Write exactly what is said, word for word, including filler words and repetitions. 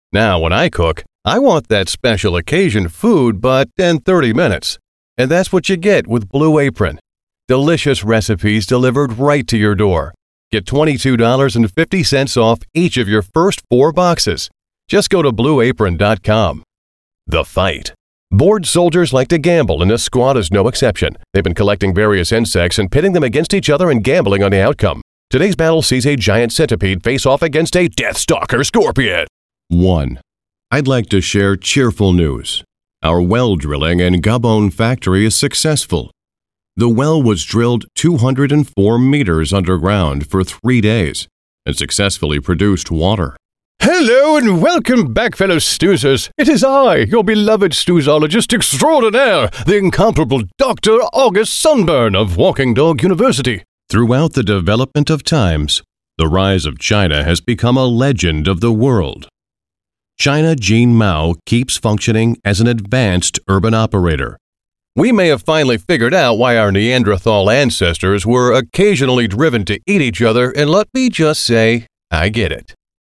Now, when I cook, I want that special occasion food, but in thirty minutes. And that's what you get with Blue Apron. Delicious recipes delivered right to your door. Get twenty-two dollars and fifty cents off each of your first four boxes. Just go to blue apron dot com. The Fight. Bored soldiers like to gamble, and this squad is no exception. They've been collecting various insects and pitting them against each other and gambling on the outcome. Today's battle sees a giant centipede face off against a Deathstalker scorpion. one. I'd like to share cheerful news. Our well drilling in Gabon factory is successful. The well was drilled two hundred four meters underground for three days and successfully produced water. Hello and welcome back, fellow Stoozers. It is I, your beloved Stoozologist extraordinaire, the incomparable Doctor August Sunburn of Walking Dog University. Throughout the development of times, the rise of China has become a legend of the world. China Jean Mao keeps functioning as an advanced urban operator. We may have finally figured out why our Neanderthal ancestors were occasionally driven to eat each other, and let me just say, I get it.